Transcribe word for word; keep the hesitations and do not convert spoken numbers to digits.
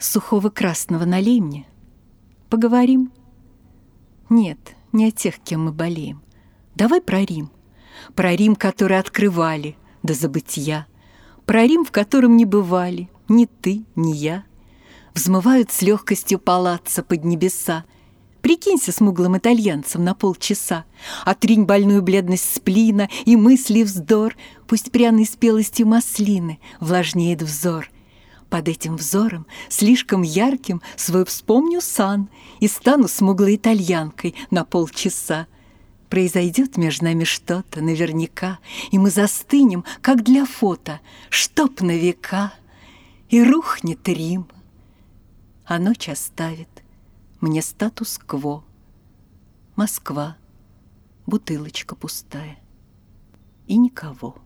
Сухого красного налей мне. Поговорим? Нет, не о тех, кем мы болеем. Давай про Рим. Про Рим, который открывали до забытья. Про Рим, в котором не бывали ни ты, ни я. Взмывают с легкостью палаццо под небеса. Прикинься смуглым итальянцем на полчаса. Отринь больную бледность сплина и мысли вздор. Пусть пряной спелостью маслины влажнеет взор. Под этим взором, слишком ярким, свой вспомню сан и стану смуглой итальянкой на полчаса. Произойдет между нами что-то наверняка, и мы застынем, как для фото, чтоб на века. И рухнет Рим, а ночь оставит мне статус-кво. Москва, бутылочка пустая и никого.